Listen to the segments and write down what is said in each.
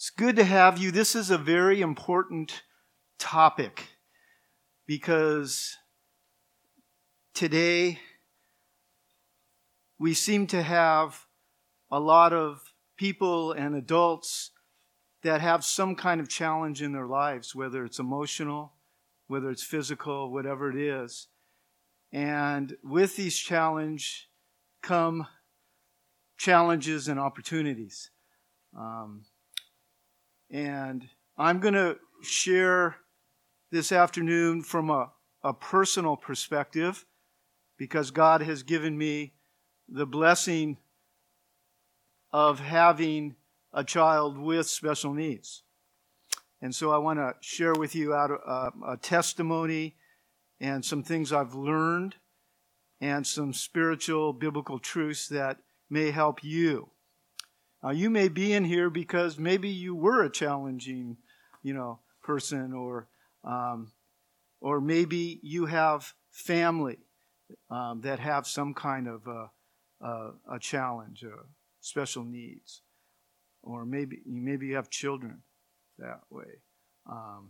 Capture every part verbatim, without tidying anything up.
It's good to have you. This is a very important topic because today we seem to have a lot of people and adults that have some kind of challenge in their lives, whether it's emotional, whether it's physical, whatever it is. And with these challenges come challenges and opportunities. Um, and I'm going to share this afternoon from a, a personal perspective because God has given me the blessing of having a child with special needs. And so I want to share with you out a, a testimony and some things I've learned and some spiritual biblical truths that may help you. Now, you may be in here because maybe you were a challenging, you know, person, or um, or maybe you have family um, that have some kind of a, a, a challenge, or special needs, or maybe maybe you have children that way. Um,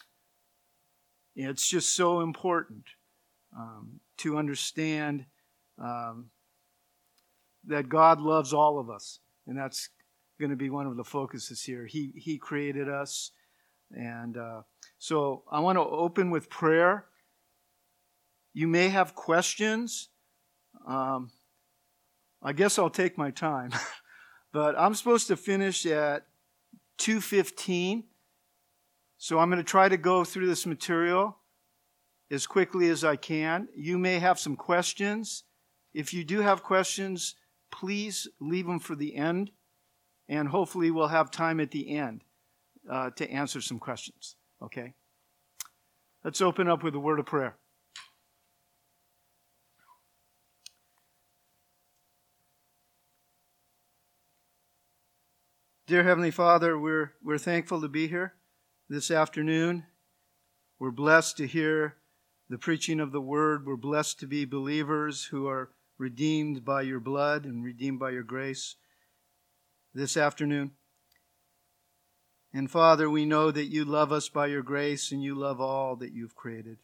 it's just so important um, to understand um, that God loves all of us. And that's going to be one of the focuses here. He He created us. And uh, so I want to open with prayer. You may have questions. Um, I guess I'll take my time. But I'm supposed to finish at two fifteen. So I'm going to try to go through this material as quickly as I can. You may have some questions. If you do have questions, please leave them for the end, and hopefully we'll have time at the end uh, to answer some questions. Okay? Let's open up with a word of prayer. Dear Heavenly Father, we're we're thankful to be here this afternoon. We're blessed to hear the preaching of the Word. We're blessed to be believers who are redeemed by your blood and redeemed by your grace this afternoon. And Father, we know that you love us by your grace and you love all that you've created.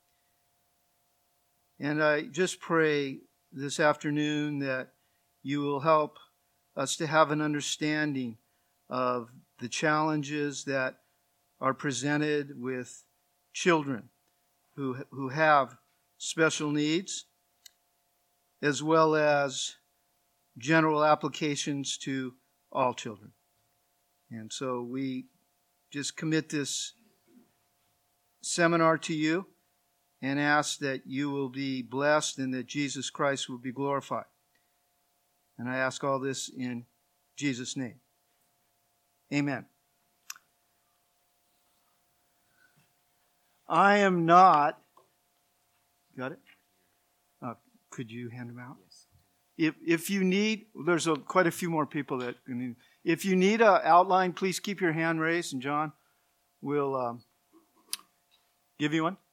And I just pray this afternoon that you will help us to have an understanding of the challenges that are presented with children who, who have special needs, as well as general applications to all children. And so we just commit this seminar to you and ask that you will be blessed and that Jesus Christ will be glorified. And I ask all this in Jesus' name. Amen. I am not... Got it? Uh, could you hand them out? Yes. If if you need, there's a, quite a few more people that need. If you need an outline, please keep your hand raised, and John will um, give you one.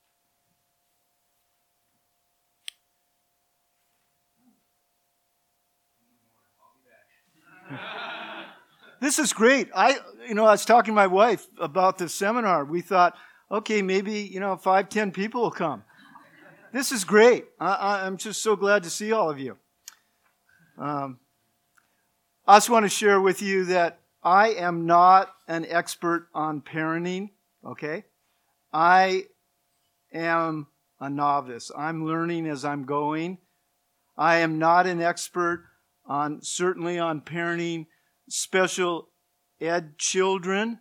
This is great. I, you know, I was talking to my wife about this seminar. We thought, okay, maybe, you know, five, ten people will come. This is great. I, I'm just so glad to see all of you. Um, I just want to share with you that I am not an expert on parenting, okay? I am a novice. I'm learning as I'm going. I am not an expert on, certainly on parenting special ed children.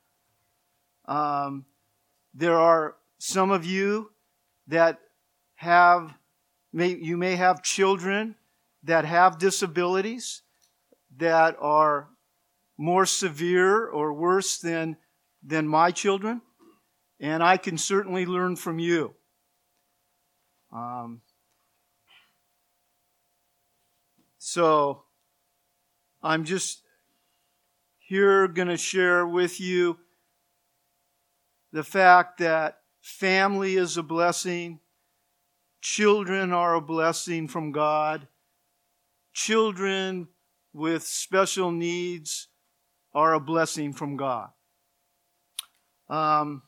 Um, there are some of you that have, may, you may have children that have disabilities that are more severe or worse than, than my children. And I can certainly learn from you. Um, so I'm just here going to share with you the fact that family is a blessing. Children are a blessing from God. Children with special needs are a blessing from God. Um,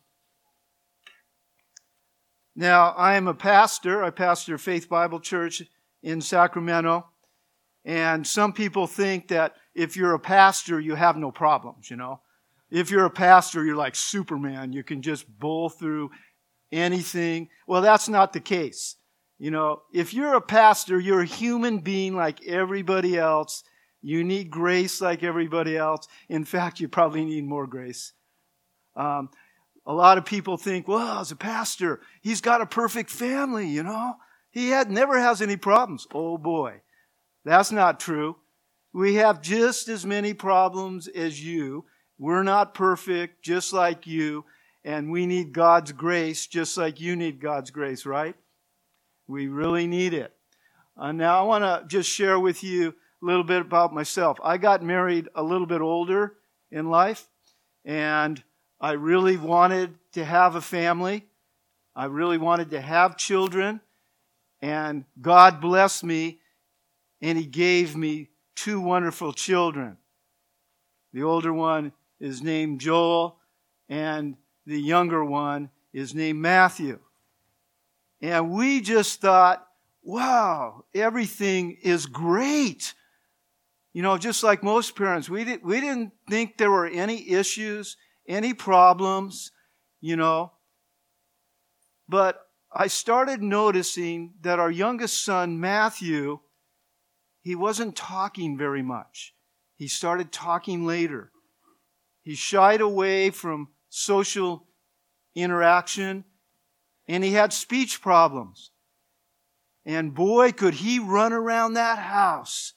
now, I am a pastor. I pastor Faith Bible Church in Sacramento. And some people think that if you're a pastor, you have no problems, you know. If you're a pastor, you're like Superman. You can just bowl through anything. Well, that's not the case. You know, if you're a pastor, you're a human being like everybody else. You need grace like everybody else. In fact, you probably need more grace. Um, a lot of people think, well, as a pastor, he's got a perfect family, you know. He had never has any problems. Oh, boy. That's not true. We have just as many problems as you. We're not perfect, just like you. And we need God's grace, just like you need God's grace, right? We really need it. Uh, now, I want to just share with you a little bit about myself. I got married a little bit older in life, and I really wanted to have a family. I really wanted to have children, and God blessed me, and He gave me two wonderful children. The older one is named Joel, and the younger one is named Matthew. And we just thought, wow, everything is great. You know, just like most parents, we didn't, we didn't think there were any issues, any problems, you know. But I started noticing that our youngest son, Matthew, he wasn't talking very much. He started talking later. He shied away from social interaction, and he had speech problems. And boy, could he run around that house.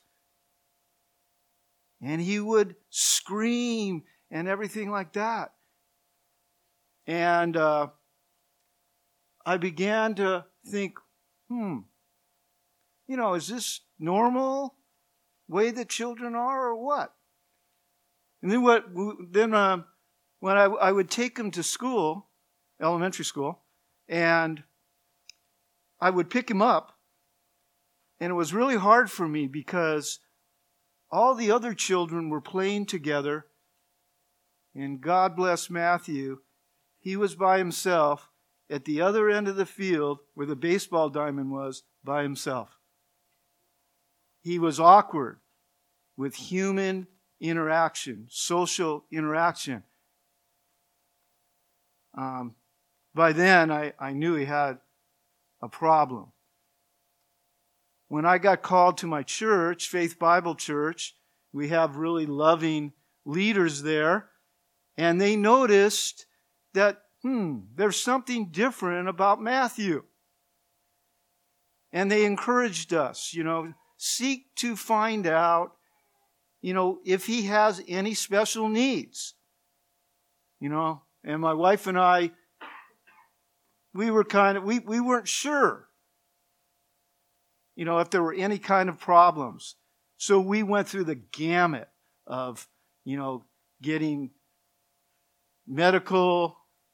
And he would scream and everything like that. And uh, I began to think, hmm, you know, is this normal way that children are or what? And then what? Then uh, when I, I would take them to school, elementary school, and I would pick him up, and it was really hard for me because all the other children were playing together, and God bless Matthew, he was by himself at the other end of the field where the baseball diamond was, by himself. He was awkward with human interaction, social interaction. Um, by then, I, I knew he had a problem. When I got called to my church, Faith Bible Church, we have really loving leaders there, and they noticed that, hmm, there's something different about Matthew. And they encouraged us, you know, seek to find out, you know, if he has any special needs. You know, and my wife and I, we were kind of, we, we weren't sure, you know, if there were any kind of problems. So we went through the gamut of, you know, getting medical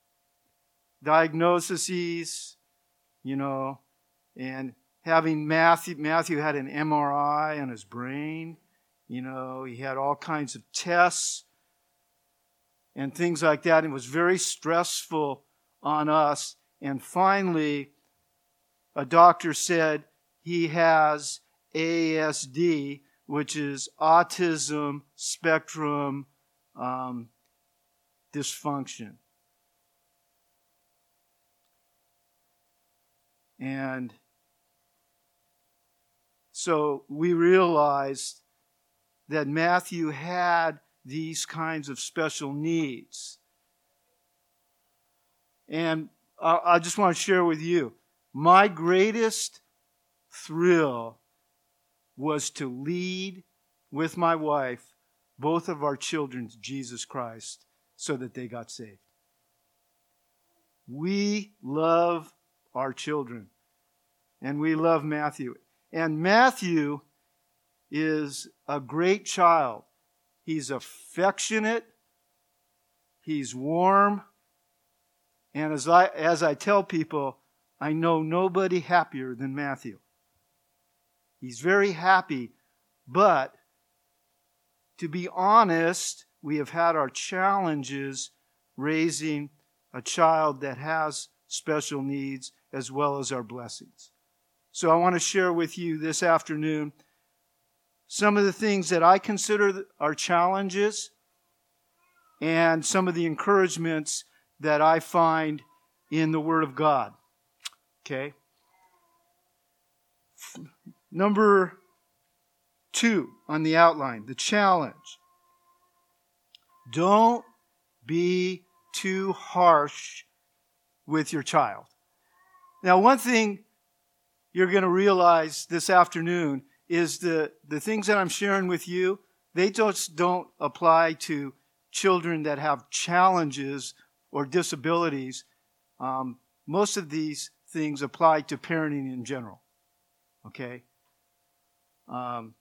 diagnoses, you know, and having Matthew, Matthew had an M R I on his brain. You know, he had all kinds of tests and things like that. It was very stressful on us. And finally, a doctor said he has A S D, which is autism spectrum um, dysfunction. And so we realized that Matthew had these kinds of special needs. And I just want to share with you, my greatest thrill was to lead with my wife both of our children to Jesus Christ so that they got saved. We love our children, and we love Matthew. And Matthew is a great child. He's affectionate. He's warm. And as I, as I tell people, I know nobody happier than Matthew. He's very happy, but to be honest, we have had our challenges raising a child that has special needs as well as our blessings. So I want to share with you this afternoon some of the things that I consider are challenges and some of the encouragements that I find in the Word of God. Okay? Number two on the outline, the challenge. Don't be too harsh with your child. Now, one thing you're going to realize this afternoon is the, the things that I'm sharing with you, they just don't apply to children that have challenges or disabilities. Um, most of these things apply to parenting in general. Okay? Um,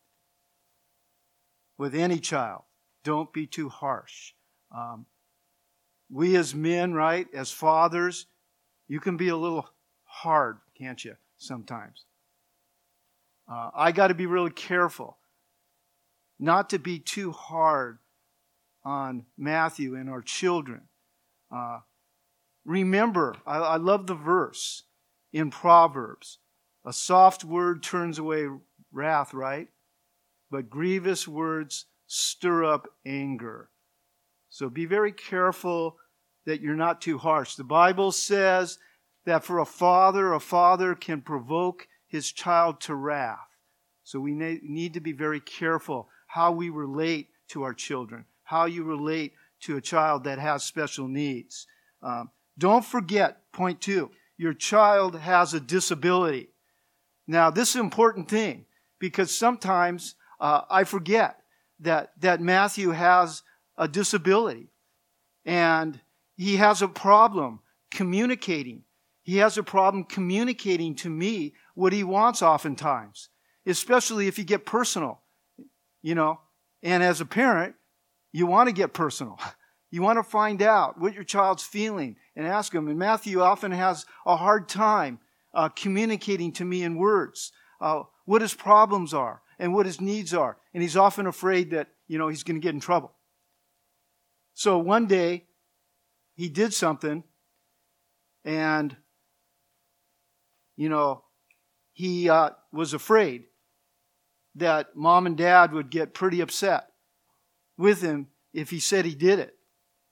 with any child, don't be too harsh. Um, we as men, right, as fathers, you can be a little hard, can't you, sometimes? Uh, I got to be really careful not to be too hard on Matthew and our children. Uh, remember, I, I love the verse in Proverbs. A soft word turns away wrath, right? But grievous words stir up anger. So be very careful that you're not too harsh. The Bible says that for a father, a father can provoke his child to wrath. So we need to be very careful how we relate to our children, how you relate to a child that has special needs. Um, don't forget, point two, your child has a disability. Now, this is an important thing because sometimes uh, I forget that, that Matthew has a disability and he has a problem communicating. He has a problem communicating to me what he wants oftentimes, especially if you get personal, you know. And as a parent, you want to get personal. You want to find out what your child's feeling and ask them. And Matthew often has a hard time uh, communicating to me in words uh, what his problems are and what his needs are. And he's often afraid that, you know, he's going to get in trouble. So one day, he did something and, you know, he uh, was afraid that mom and dad would get pretty upset with him if he said he did it.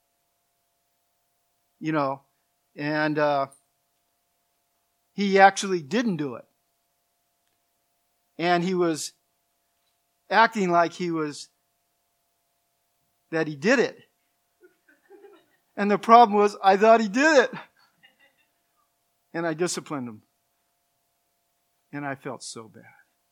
You know, and uh, he actually didn't do it. And he was acting like he was, that he did it. And the problem was, I thought he did it. And I disciplined him. And I felt so bad.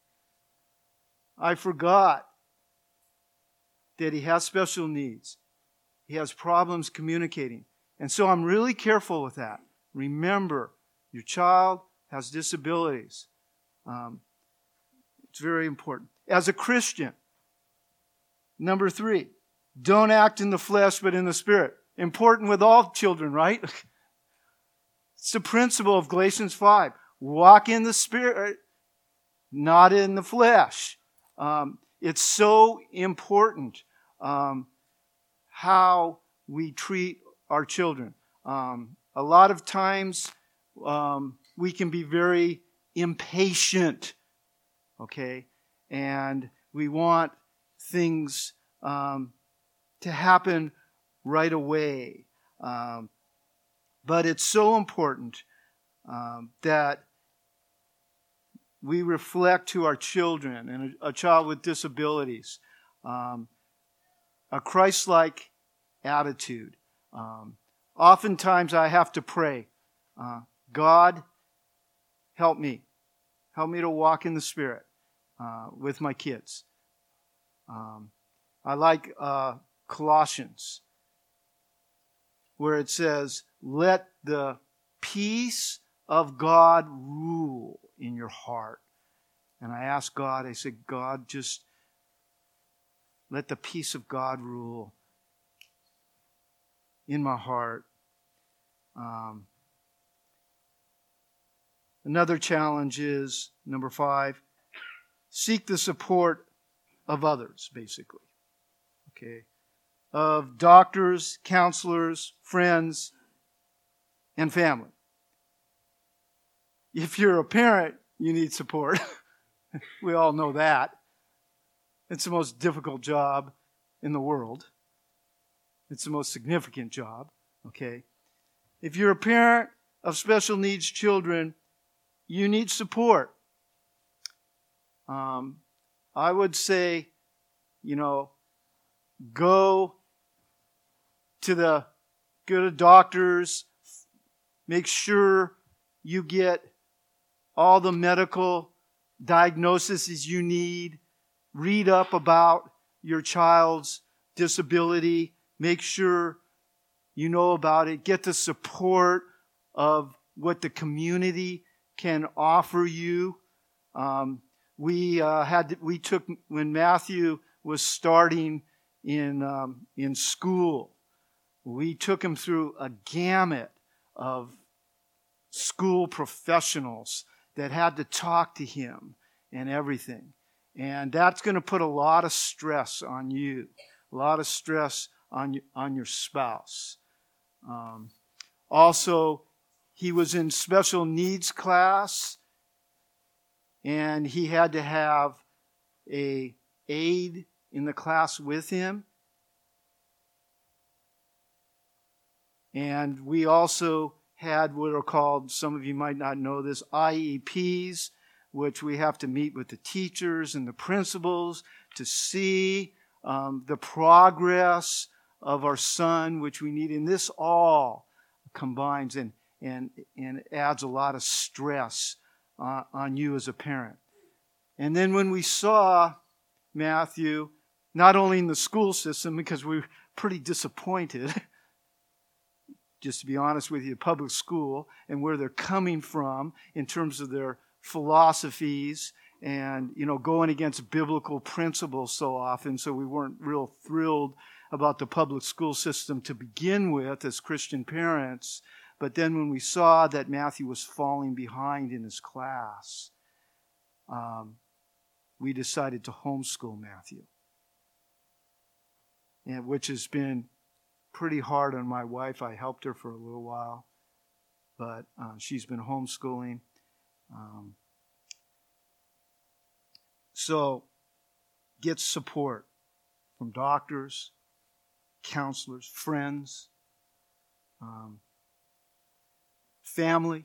I forgot that he has special needs. He has problems communicating. And so I'm really careful with that. Remember, your child has disabilities. Um, it's very important. As a Christian, number three, don't act in the flesh but in the Spirit. Important with all children, right? It's the principle of Galatians five. Walk in the Spirit, not in the flesh. Um, it's so important um, how we treat our children. Um, a lot of times um, we can be very impatient, okay? And we want things um, to happen right away. Um, but it's so important um, that we reflect to our children and a, a child with disabilities um, a Christ-like attitude. Um, oftentimes I have to pray, uh, God, help me. Help me to walk in the Spirit uh, with my kids. Um, I like uh, Colossians, where it says, let the peace of God rule in your heart. And I asked God, I said, God, just let the peace of God rule in my heart. Um, another challenge is, number five, seek the support of others, basically. Okay. of doctors, counselors, friends, and family. If you're a parent, you need support. We all know that. It's the most difficult job in the world. It's the most significant job, okay? If you're a parent of special needs children, you need support. Um, I would say, you know, go to the go to doctors, make sure you get all the medical diagnoses you need, read up about your child's disability, make sure you know about it, get the support of what the community can offer you. Um, we uh, had we took when Matthew was starting in um, in school, we took him through a gamut of school professionals that had to talk to him and everything. And that's going to put a lot of stress on you, a lot of stress on you, on your spouse. Um, also, he was in special needs class, and he had to have a aide in the class with him. And we also had what are called, some of you might not know this, I E Ps, which we have to meet with the teachers and the principals to see um, the progress of our son, which we need. And this all combines and, and, and adds a lot of stress uh, on you as a parent. And then when we saw Matthew, not only in the school system, because we were pretty disappointed, just to be honest with you, public school and where they're coming from in terms of their philosophies and, you know, going against biblical principles so often. So we weren't real thrilled about the public school system to begin with as Christian parents. But then when we saw that Matthew was falling behind in his class, um, we decided to homeschool Matthew, and which has been pretty hard on my wife. I helped her for a little while, but uh, she's been homeschooling. Um, so get support from doctors, counselors, friends, um, family.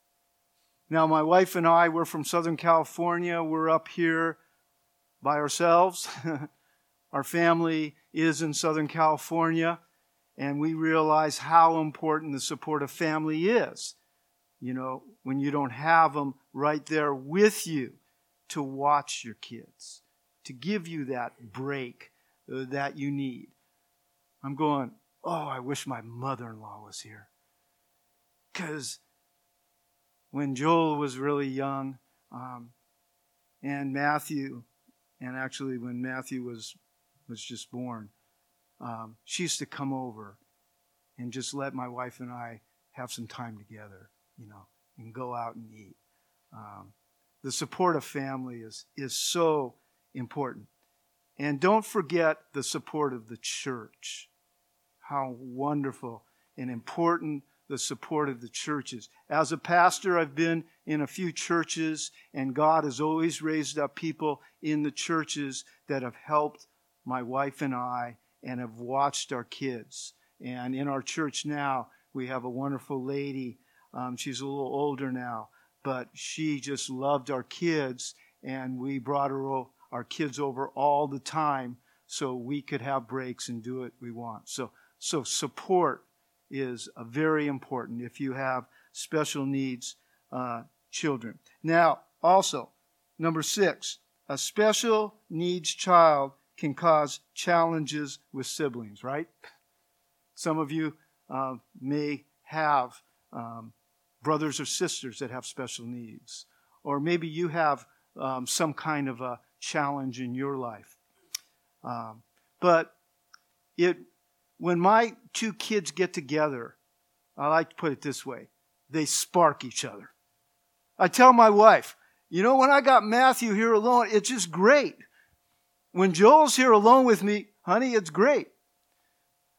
Now, my wife and I, we're from Southern California. We're up here by ourselves. Our family is in Southern California. And we realize how important the support of family is. You know, when you don't have them right there with you to watch your kids, to give you that break uh, that you need. I'm going, oh, I wish my mother-in-law was here. Because when Joel was really young, um, and Matthew, and actually when Matthew was was just born, Um, she used to come over and just let my wife and I have some time together, you know, and go out and eat. Um, the support of family is, is so important. And don't forget the support of the church. How wonderful and important the support of the church is. As a pastor, I've been in a few churches, and God has always raised up people in the churches that have helped my wife and I and have watched our kids. And in our church now, we have a wonderful lady. Um, she's a little older now, but she just loved our kids, and we brought her, our kids over all the time so we could have breaks and do what we want. So, so support is a very important if you have special needs uh, children. Now, also, number six, a special needs child can cause challenges with siblings, right? Some of you uh, may have um, brothers or sisters that have special needs. Or maybe you have um, some kind of a challenge in your life. Um, but it, when my two kids get together, I like to put it this way, they spark each other. I tell my wife, you know, when I got Matthew here alone, it's just great. When Joel's here alone with me, honey, it's great.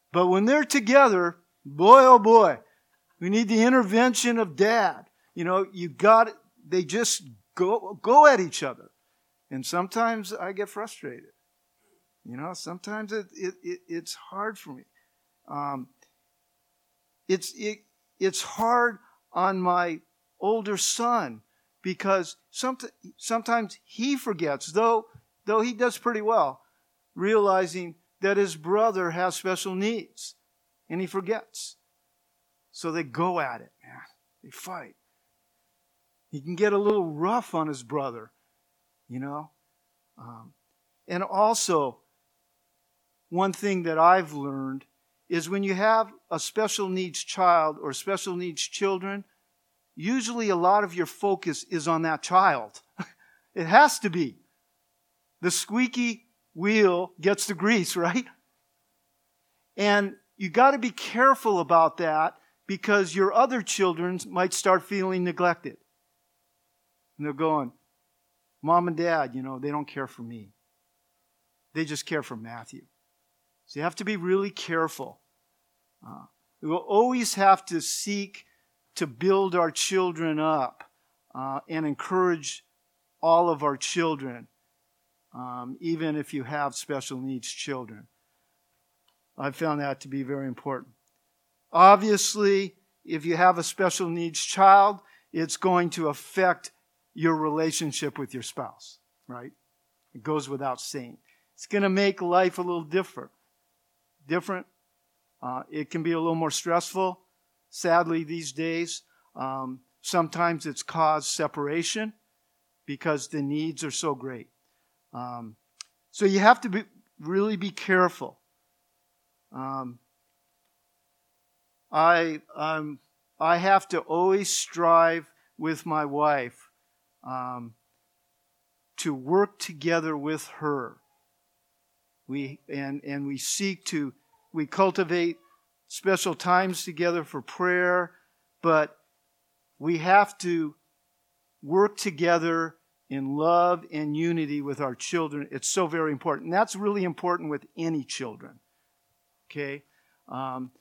But when they're together, boy, oh boy, we need the intervention of dad. You know, you got, they just go, go at each other. And sometimes I get frustrated. You know, sometimes it, it, it it's hard for me. Um, it's, it, it's hard on my older son because some, sometimes he forgets, though, though he does pretty well, realizing that his brother has special needs, and he forgets. So they go at it, man. They fight. He can get a little rough on his brother, you know. Um, and also, one thing that I've learned is when you have a special needs child or special needs children, usually a lot of your focus is on that child. It has to be. The squeaky wheel gets the grease, right? And you got to be careful about that because your other children might start feeling neglected. And they're going, Mom and Dad, you know, they don't care for me. They just care for Matthew. So you have to be really careful. Uh, we will always have to seek to build our children up uh, and encourage all of our children, um, even if you have special needs children. I found that to be very important. Obviously, if you have a special needs child, it's going to affect your relationship with your spouse, right? It goes without saying. It's going to make life a little different. Different. Uh, it can be a little more stressful. Sadly, these days, um, sometimes it's caused separation because the needs are so great. Um, so you have to be, really be careful. Um, I um, I have to always strive with my wife um, to work together with her. We and and we seek to we cultivate special times together for prayer, but we have to work together in love and unity with our children. It's so very important. And that's really important with any children. Okay? Um,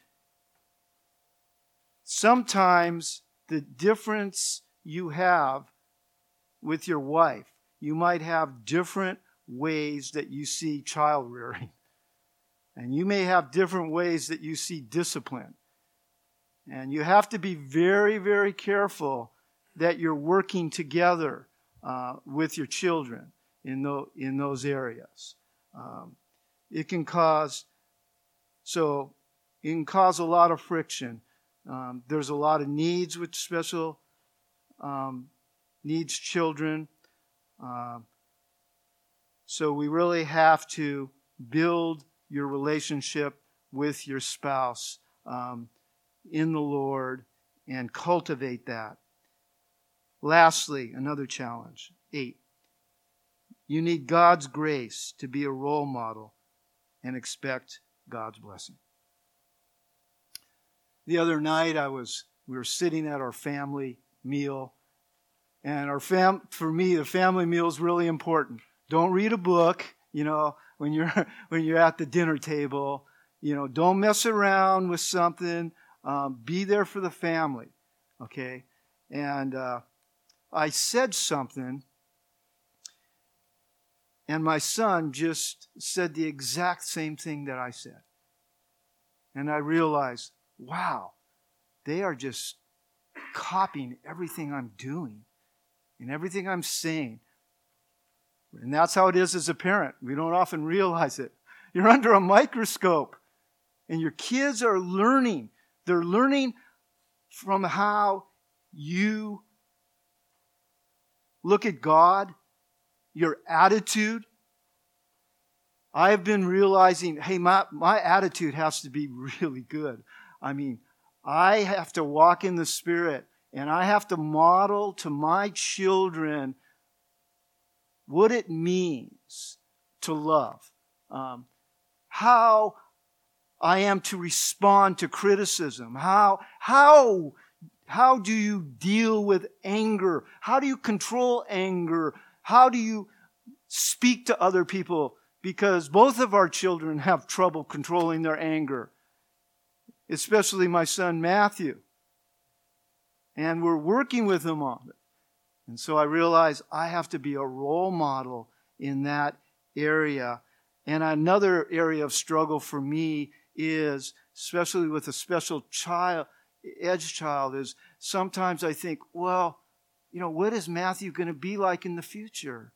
sometimes the difference you have with your wife, you might have different ways that you see child rearing. And you may have different ways that you see discipline. And you have to be very, very careful that you're working together uh, with your children in, those, in those areas. Um, it can cause, so it can cause a lot of friction. Um, there's a lot of needs with special um, needs children. Um, so we really have to build your relationship with your spouse um, in the Lord and cultivate that. Lastly, another challenge. Eight. You need God's grace to be a role model and expect God's blessing. The other night I was we were sitting at our family meal, and our fam for me the family meal is really important. Don't read a book, you know, when you're when you're at the dinner table. You know, don't mess around with something. Um, be there for the family, okay? And uh, I said something, and my son just said the exact same thing that I said. And I realized, wow, they are just copying everything I'm doing and everything I'm saying. And that's how it is as a parent. We don't often realize it. You're under a microscope, and your kids are learning. They're learning from how you look at God, your attitude. I have been realizing, hey, my, my attitude has to be really good. I mean, I have to walk in the Spirit, and I have to model to my children what it means to love. Um, how I am to respond to criticism. How, how, how do you deal with anger? How do you control anger? How do you speak to other people? Because both of our children have trouble controlling their anger. especially my son Matthew. And we're working with him on it. And so I realize I have to be a role model in that area. And another area of struggle for me is, especially with a special child, edge child, is sometimes I think, well, you know, what is Matthew going to be like in the future?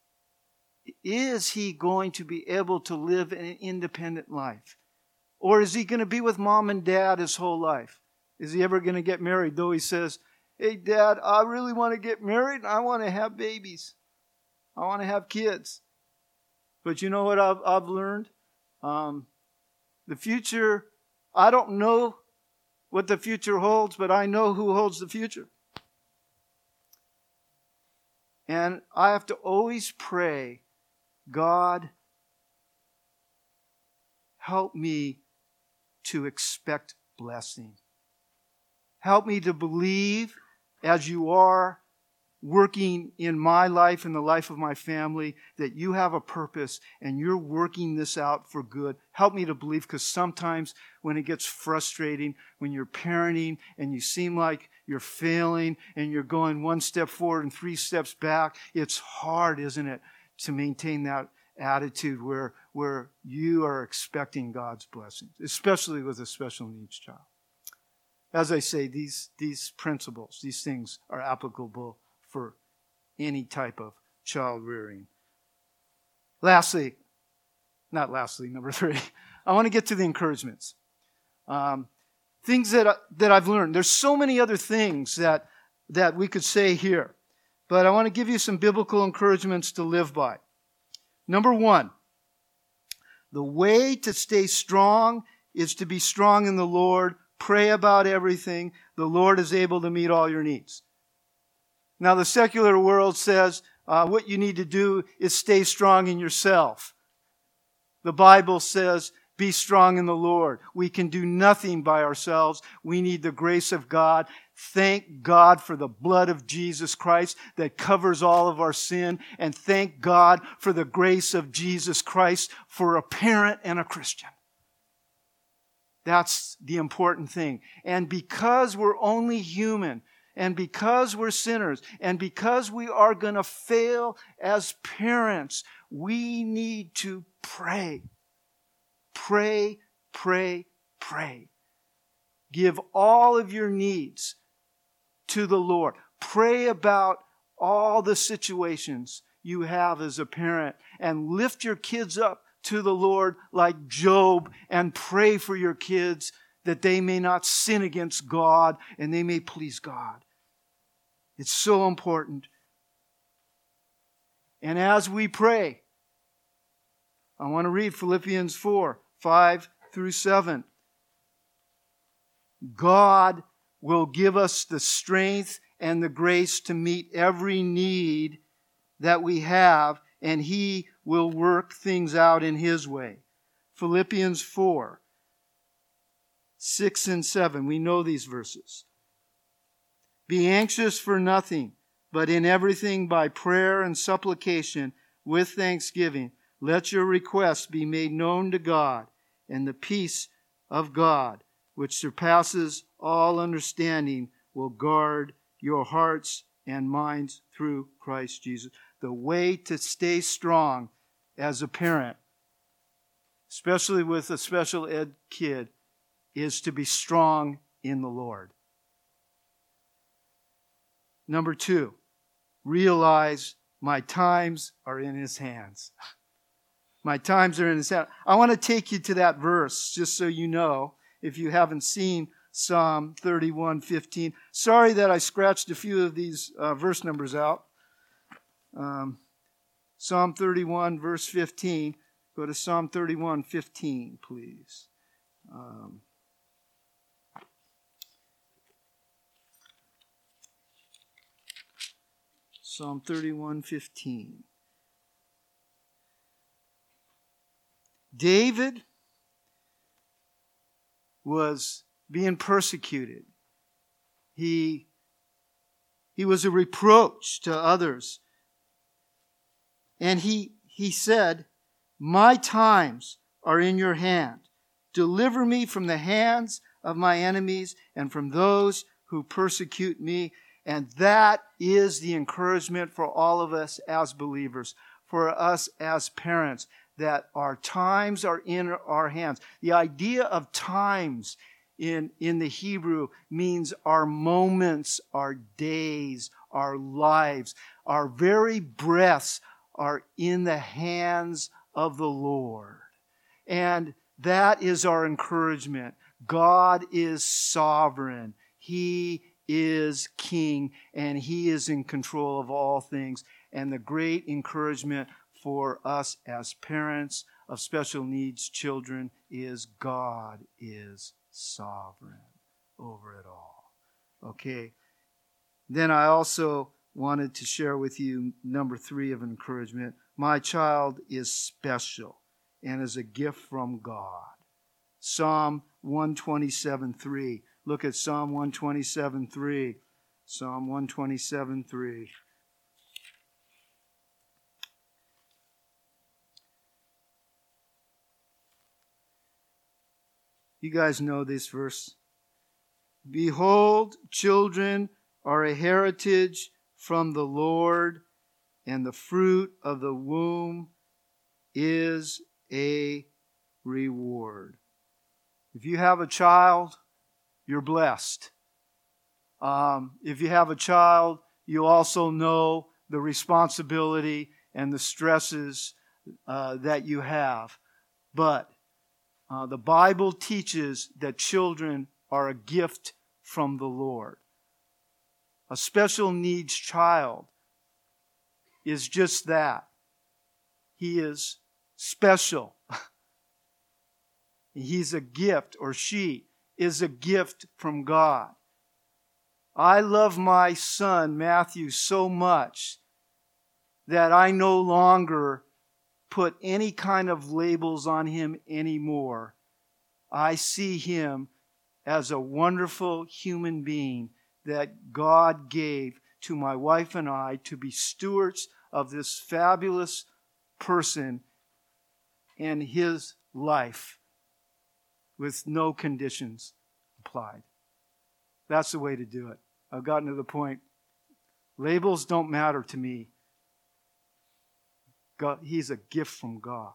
Is he going to be able to live an independent life? Or is he going to be with mom and dad his whole life? Is he ever going to get married? Though he says, hey, Dad, I really want to get married and I want to have babies. I want to have kids. But you know what I've, I've learned? Um, the future, I don't know what the future holds, but I know who holds the future. And I have to always pray, God, help me to expect blessing. Help me to believe, as you are working in my life and the life of my family, that you have a purpose and you're working this out for good. Help me to believe, because sometimes when it gets frustrating, when you're parenting and you seem like you're failing and you're going one step forward and three steps back, it's hard, isn't it, to maintain that attitude where, where you are expecting God's blessings, especially with a special needs child. As I say, these, these principles, these things are applicable for any type of child rearing. Lastly, not lastly, number three, I want to get to the encouragements. Um, things that, I, that I've learned. There's so many other things that, that we could say here, but I want to give you some biblical encouragements to live by. Number one, the way to stay strong is to be strong in the Lord. Pray about everything. The Lord is able to meet all your needs. Now, the secular world says uh, what you need to do is stay strong in yourself. The Bible says, be strong in the Lord. We can do nothing by ourselves. We need the grace of God. Thank God for the blood of Jesus Christ that covers all of our sin. And thank God for the grace of Jesus Christ for a parent and a Christian. That's the important thing. And because we're only human, and because we're sinners, and because we are going to fail as parents, we need to pray. Pray, pray, pray. Give all of your needs to the Lord. Pray about all the situations you have as a parent, and lift your kids up to the Lord like Job, and pray for your kids that they may not sin against God and they may please God. It's so important. And as we pray, I want to read Philippians four, five through seven. God will give us the strength and the grace to meet every need that we have, and He will work things out in His way. Philippians four, six and seven. We know these verses. Be anxious for nothing, but in everything by prayer and supplication with thanksgiving, let your requests be made known to God, and the peace of God, which surpasses all understanding, will guard your hearts and minds through Christ Jesus. The way to stay strong as a parent, especially with a special ed kid, is to be strong in the Lord. Number two, realize my times are in His hands. My times are in His hands. I want to take you to that verse, just so you know, if you haven't seen Psalm thirty-one fifteen. Sorry that I scratched a few of these uh, verse numbers out. Um, Psalm thirty-one, verse fifteen. Go to Psalm thirty-one fifteen, please. Um, Psalm thirty-one fifteen. David was being persecuted. He, he was a reproach to others. And he, he said, my times are in your hand Deliver me from the hands of my enemies and from those who persecute me. And that is the encouragement for all of us as believers, for us as parents, that our times are in our hands. The idea of times in, in the Hebrew means our moments, our days, our lives, our very breaths are in the hands of the Lord. And that is our encouragement. God is sovereign. He is king, and He is in control of all things. And the great encouragement for us as parents of special needs children is God is sovereign over it all. Okay. Then I also wanted to share with you number three of encouragement. My child is special and is a gift from God. Psalm one twenty-seven three. Look at Psalm one twenty-seven three. Psalm one twenty-seven three. You guys know this verse. Behold, children are a heritage from the Lord, and the fruit of the womb is a reward. If you have a child, you're blessed. Um, if you have a child, you also know the responsibility and the stresses uh, that you have. But uh, the Bible teaches that children are a gift from the Lord. A special needs child is just that. He is special. He's a gift, or she is a gift from God. I love my son, Matthew, so much that I no longer put any kind of labels on him anymore. I see him as a wonderful human being that God gave to my wife and I to be stewards of this fabulous person and his life with no conditions applied. That's the way to do it. I've gotten to the point. Labels don't matter to me. God, he's a gift from God.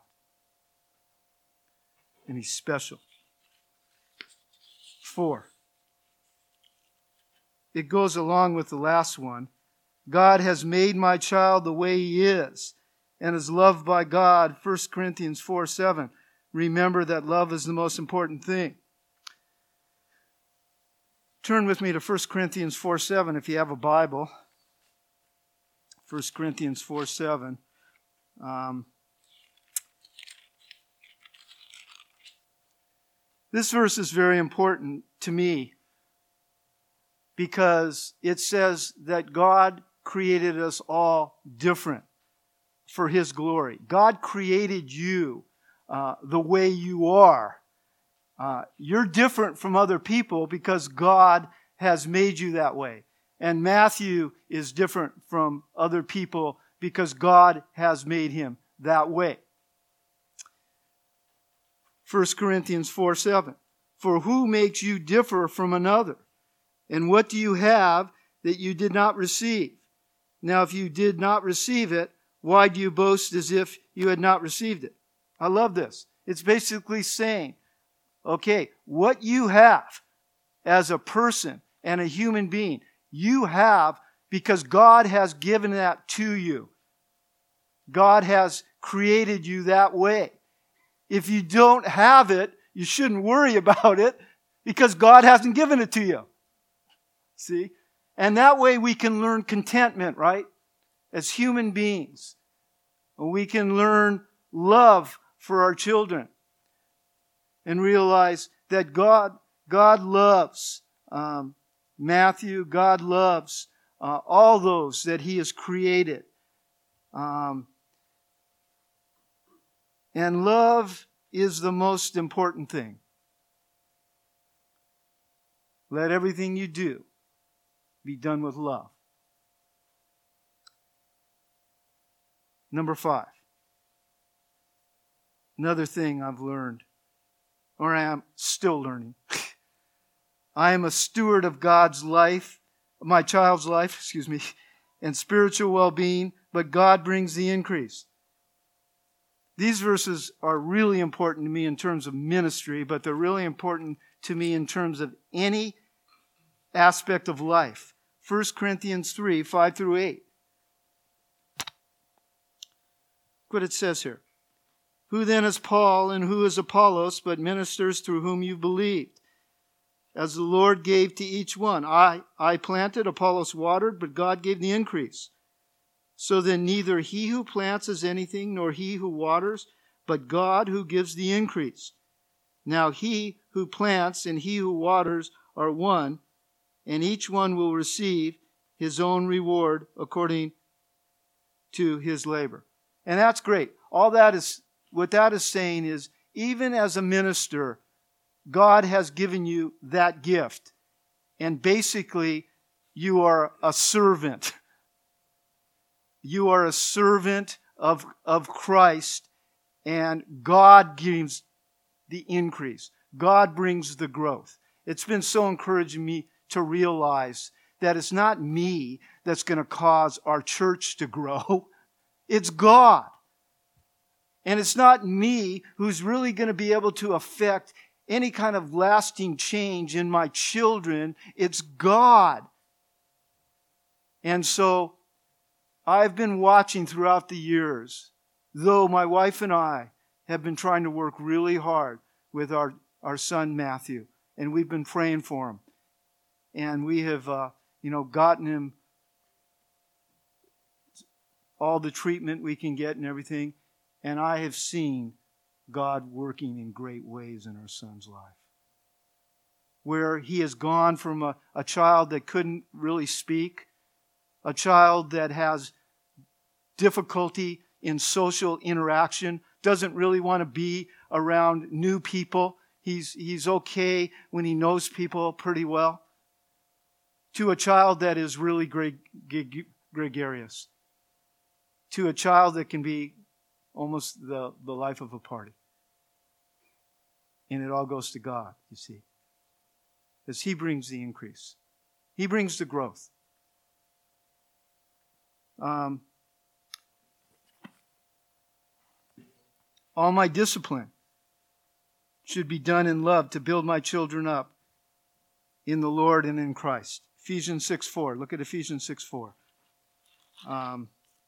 And he's special. Four. It goes along with the last one. God has made my child the way he is and is loved by God. First Corinthians four seven. Remember that love is the most important thing. Turn with me to First Corinthians four seven if you have a Bible. First Corinthians four seven. Um, this verse is very important to me because it says that God created us all different for His glory. God created you uh, the way you are. Uh, you're different from other people because God has made you that way. And Matthew is different from other people because God has made him that way. First Corinthians four seven. For who makes you differ from another? And what do you have that you did not receive? Now, if you did not receive it, why do you boast as if you had not received it? I love this. It's basically saying, okay, what you have as a person and a human being, you have because God has given that to you. God has created you that way. If you don't have it, you shouldn't worry about it because God hasn't given it to you. See? And that way we can learn contentment, right? As human beings. We can learn love for our children and realize that God, God loves um, Matthew. God loves uh, all those that He has created. Um, and love is the most important thing. Let everything you do be done with love. Number five. Another thing I've learned or I am still learning. I am a steward of God's life, my child's life, excuse me, and spiritual well-being, but God brings the increase. These verses are really important to me in terms of ministry, but they're really important to me in terms of any aspect of life. First Corinthians three, five through eight. Look what it says here. Who then is Paul and who is Apollos, but ministers through whom you believed, as the Lord gave to each one? I, I planted, Apollos watered, but God gave the increase. So then neither he who plants is anything, nor he who waters, but God who gives the increase. Now he who plants and he who waters are one, and each one will receive his own reward according to his labor. And that's great. All that is, what that is saying is, even as a minister, God has given you that gift. And basically, you are a servant. You are a servant of, of Christ, and God gives the increase. God brings the growth. It's been so encouraging me to realize that it's not me that's going to cause our church to grow. It's God. And it's not me who's really going to be able to affect any kind of lasting change in my children. It's God. And so I've been watching throughout the years, though my wife and I have been trying to work really hard with our, our son Matthew, and we've been praying for him. And we have, uh, you know, gotten him all the treatment we can get and everything. And I have seen God working in great ways in our son's life. Where he has gone from a, a child that couldn't really speak, a child that has difficulty in social interaction, doesn't really want to be around new people. He's, he's okay when he knows people pretty well. To a child that is really greg- greg- gregarious. To a child that can be almost the, the life of a party. And it all goes to God, you see. Because He brings the increase. He brings the growth. Um, all my discipline should be done in love to build my children up in the Lord and in Christ. Ephesians six four. Look at Ephesians six four. Um,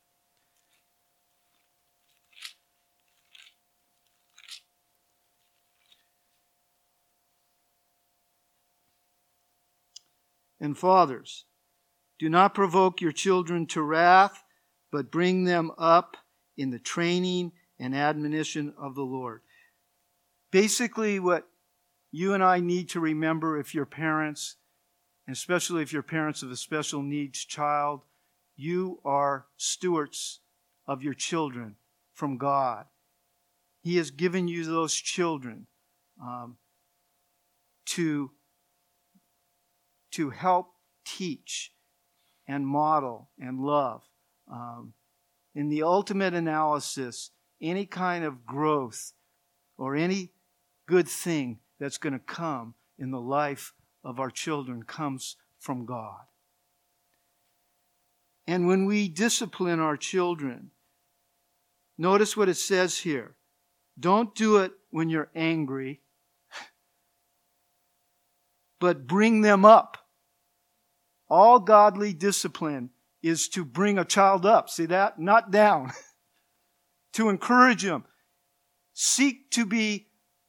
and fathers, do not provoke your children to wrath, but bring them up in the training and admonition of the Lord. Basically, what you and I need to remember, if you're parents, and especially if you're parents of a special needs child, you are stewards of your children from God. He has given you those children um, to, to help teach and model and love. Um, in the ultimate analysis, any kind of growth or any good thing that's going to come in the life of our children comes from God. And when we discipline our children, notice what it says here. Don't do it when you're angry, but bring them up. All godly discipline is to bring a child up. See that? Not down. To encourage them. Seek to be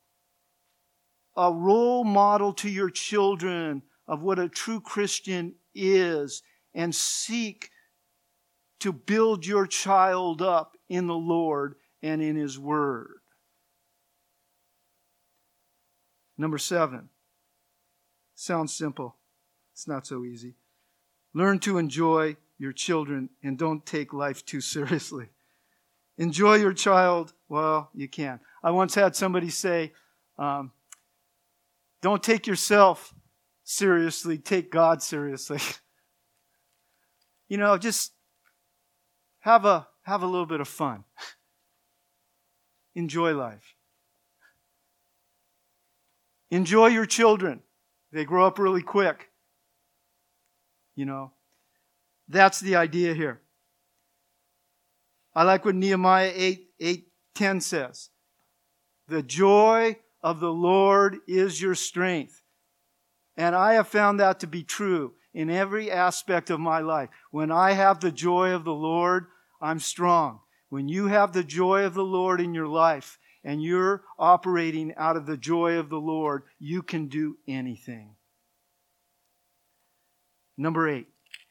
a role model to your children of what a true Christian is, and seek to build your child up in the Lord and in His Word. Number seven. Sounds simple. It's not so easy. Learn to enjoy your children and don't take life too seriously. Enjoy your child. Well, you can. I once had somebody say, um, don't take yourself seriously, take God seriously. You know, just have a have a little bit of fun. Enjoy life. Enjoy your children. They grow up really quick. You know, that's the idea here. I like what Nehemiah eight, eight ten says. The joy of the Lord is your strength. And I have found that to be true in every aspect of my life. When I have the joy of the Lord, I'm strong. When you have the joy of the Lord in your life and you're operating out of the joy of the Lord, you can do anything. Number eight.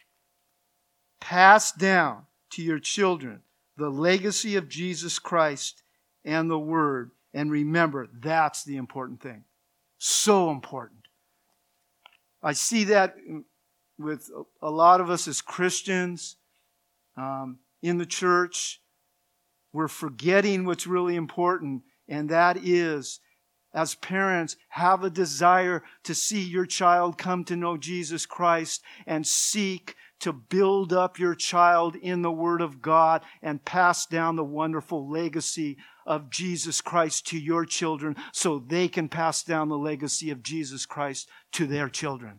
Pass down to your children the legacy of Jesus Christ and the Word. And remember, that's the important thing. So important. I see that with a lot of us as Christians um, in the church. We're forgetting what's really important, and that is, as parents, have a desire to see your child come to know Jesus Christ and seek to build up your child in the Word of God and pass down the wonderful legacy of Jesus Christ to your children so they can pass down the legacy of Jesus Christ to their children.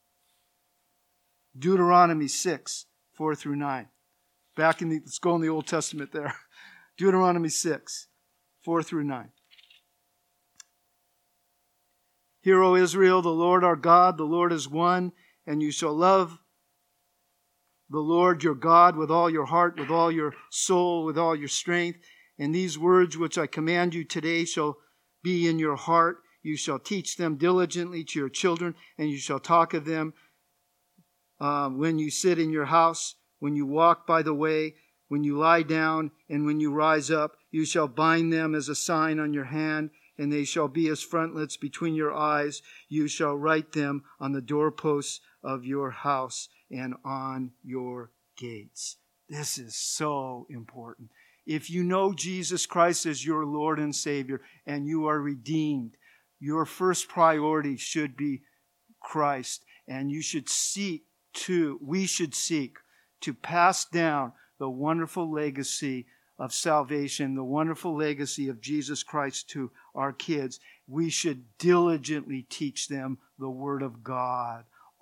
Deuteronomy six, four through nine. Back in the, let's go in the Old Testament there. Deuteronomy six, four through nine. Hear, O Israel, the Lord our God, the Lord is one, and you shall love the Lord your God with all your heart, with all your soul, with all your strength. And these words which I command you today shall be in your heart. You shall teach them diligently to your children, and you shall talk of them uh, when you sit in your house, when you walk by the way, when you lie down, and when you rise up. You shall bind them as a sign on your hand, and they shall be as frontlets between your eyes. You shall write them on the doorposts of your house and on your gates. This is so important. If you know Jesus Christ as your Lord and Savior and you are redeemed, your first priority should be Christ. And you should seek to, we should seek to pass down the wonderful legacy of salvation, the wonderful legacy of Jesus Christ to our kids. We should diligently teach them the Word of God,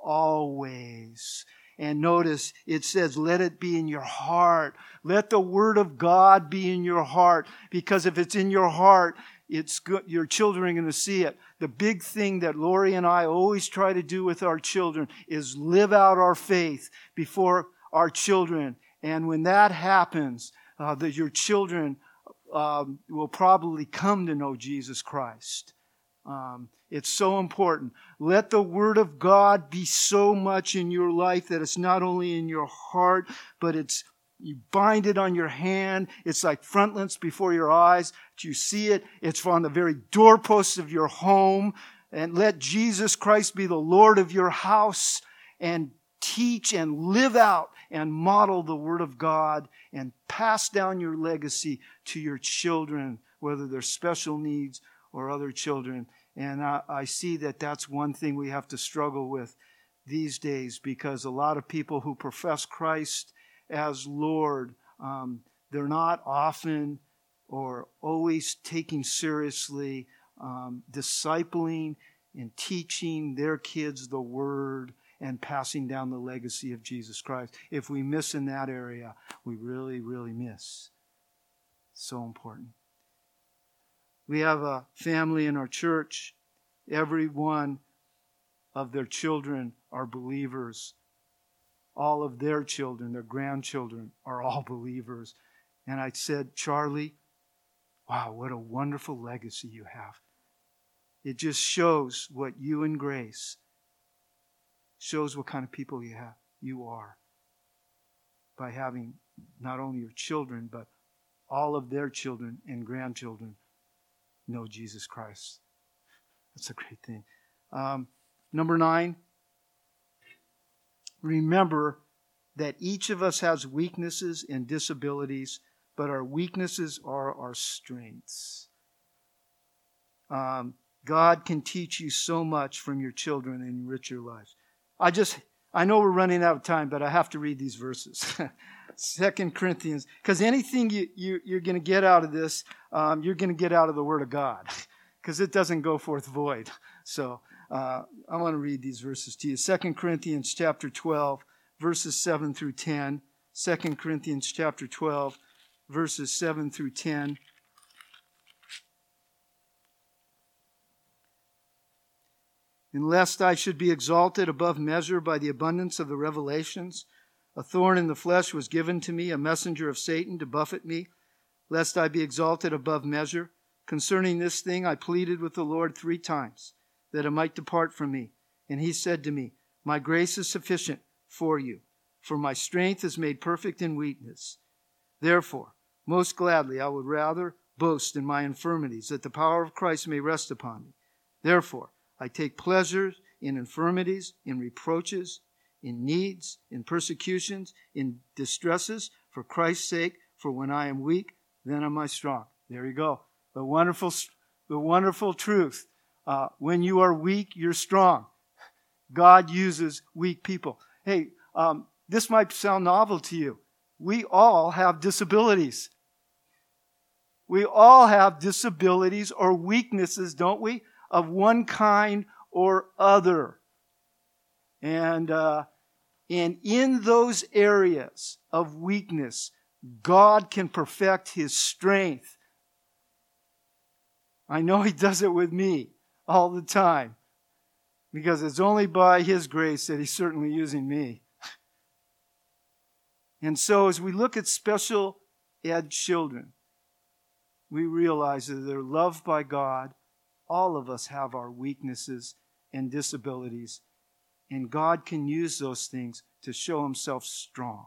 always. And notice it says, let it be in your heart. Let the Word of God be in your heart. Because if it's in your heart, it's good. Your children are going to see it. The big thing that Lori and I always try to do with our children is live out our faith before our children. And when that happens, uh, that your children um, will probably come to know Jesus Christ. Um, it's so important. Let the Word of God be so much in your life that it's not only in your heart, but it's you bind it on your hand. It's like frontlets before your eyes. You see it. It's on the very doorposts of your home. And let Jesus Christ be the Lord of your house and teach and live out and model the Word of God and pass down your legacy to your children, whether they're special needs or other children. And I, I see that that's one thing we have to struggle with these days, because a lot of people who profess Christ as Lord, um, they're not often or always taking seriously um, discipling and teaching their kids the Word and passing down the legacy of Jesus Christ. If we miss in that area, we really, really miss. So important. We have a family in our church. Every one of their children are believers. All of their children, their grandchildren, are all believers. And I said, Charlie, wow, what a wonderful legacy you have. It just shows what you and Grace, shows what kind of people you have, you are, by having not only your children, but all of their children and grandchildren know Jesus Christ. That's a great thing. Um, number nine, remember that each of us has weaknesses and disabilities, but our weaknesses are our strengths. Um, God can teach you so much from your children and enrich your lives. I just, I know we're running out of time, but I have to read these verses. Second Corinthians, because anything you, you, you're going to get out of this, um, you're going to get out of the Word of God, because it doesn't go forth void. So uh, I want to read these verses to you. Second Corinthians chapter twelve, verses seven through ten. Second Corinthians chapter twelve, verses seven through ten. And lest I should be exalted above measure by the abundance of the revelations, a thorn in the flesh was given to me, a messenger of Satan to buffet me, lest I be exalted above measure. Concerning this thing I pleaded with the Lord three times, that it might depart from me. And he said to me, My grace is sufficient for you, for my strength is made perfect in weakness. Therefore, most gladly I would rather boast in my infirmities, that the power of Christ may rest upon me. Therefore, I take pleasure in infirmities, in reproaches, in needs, in persecutions, in distresses, for Christ's sake. For when I am weak, then am I strong. There you go. The wonderful, the wonderful truth. Uh, when you are weak, you're strong. God uses weak people. Hey, um, this might sound novel to you. We all have disabilities. We all have disabilities or weaknesses, don't we? Of one kind or other. And, uh, and in those areas of weakness, God can perfect His strength. I know He does it with me all the time, because it's only by His grace that He's certainly using me. And so as we look at special ed children, we realize that they're loved by God. All of us have our weaknesses and disabilities, and God can use those things to show Himself strong.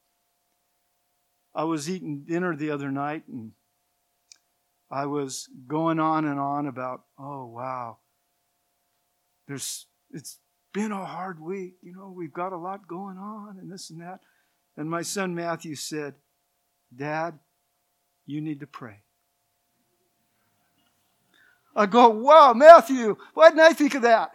I was eating dinner the other night, and I was going on and on about, oh, wow, there's it's been a hard week. You know, we've got a lot going on and this and that. And my son Matthew said, Dad, you need to pray. I go, wow, Matthew, why didn't I think of that?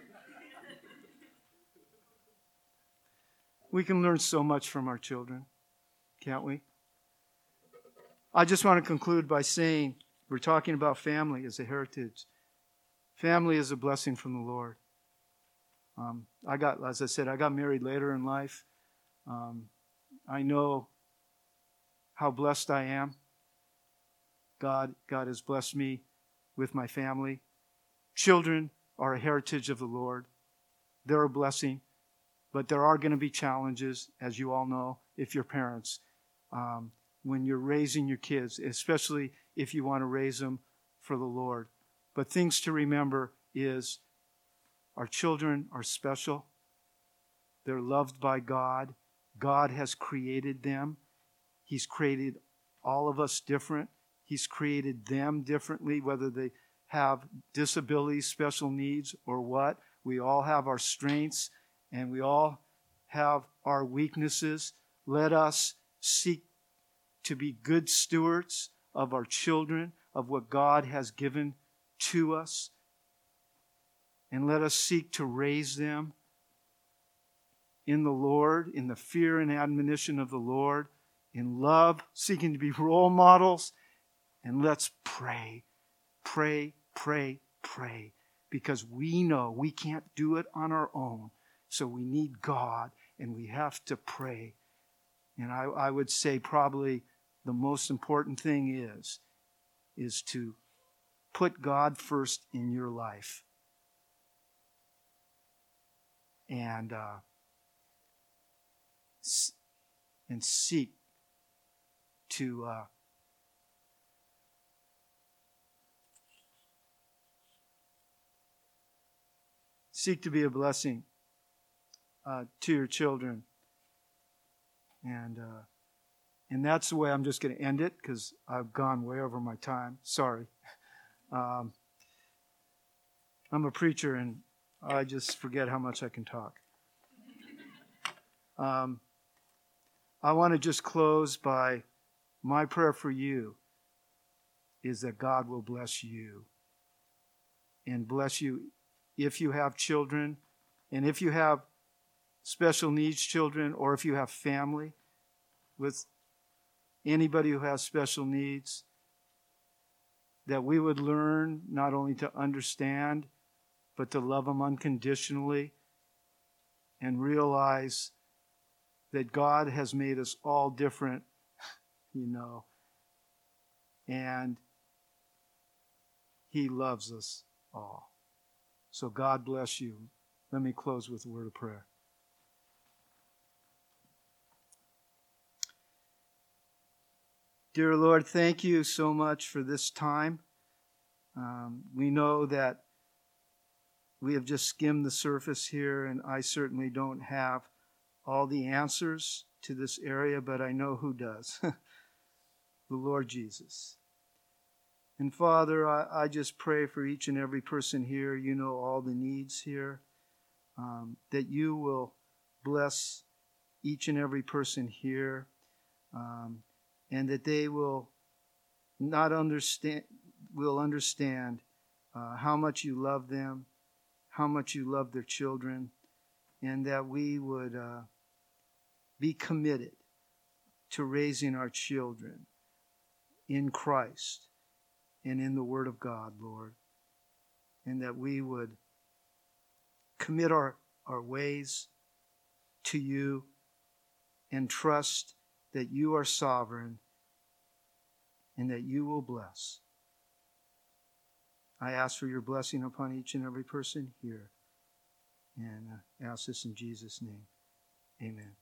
We can learn so much from our children, can't we? I just want to conclude by saying we're talking about family as a heritage. Family is a blessing from the Lord. Um, I got, as I said, I got married later in life. Um, I know how blessed I am. God, God has blessed me with my family. Children are a heritage of the Lord. They're a blessing, but there are going to be challenges, as you all know, if you're parents, um, when you're raising your kids, especially if you want to raise them for the Lord. But things to remember is our children are special. They're loved by God. God has created them. He's created all of us different. He's created them differently, whether they have disabilities, special needs, or what. We all have our strengths, and we all have our weaknesses. Let us seek to be good stewards of our children, of what God has given to us. And let us seek to raise them in the Lord, in the fear and admonition of the Lord, in love, seeking to be role models. And let's pray, pray, pray, pray, because we know we can't do it on our own. So we need God, and we have to pray. And I, I would say probably the most important thing is, is to put God first in your life. And, uh, and seek to uh, seek to be a blessing uh, to your children. And uh, and that's the way I'm just going to end it, because I've gone way over my time. Sorry. Um, I'm a preacher, and I just forget how much I can talk. Um, I want to just close by, my prayer for you is that God will bless you, and bless you if you have children, and if you have special needs children, or if you have family with anybody who has special needs, that we would learn not only to understand, but to love them unconditionally and realize that God has made us all different, you know, and He loves us all. So God bless you. Let me close with a word of prayer. Dear Lord, thank you so much for this time. Um, we know that we have just skimmed the surface here, and I certainly don't have all the answers to this area, but I know who does. The Lord Jesus. And Father, I, I just pray for each and every person here. You know all the needs here. Um, that you will bless each and every person here. Um, and that they will not understand, will understand uh, how much you love them, how much you love their children, and that we would uh, be committed to raising our children in Christ and in the Word of God, Lord, and that we would commit our, our ways to you and trust that you are sovereign and that you will bless. I ask for your blessing upon each and every person here, and uh, ask this in Jesus' name. Amen.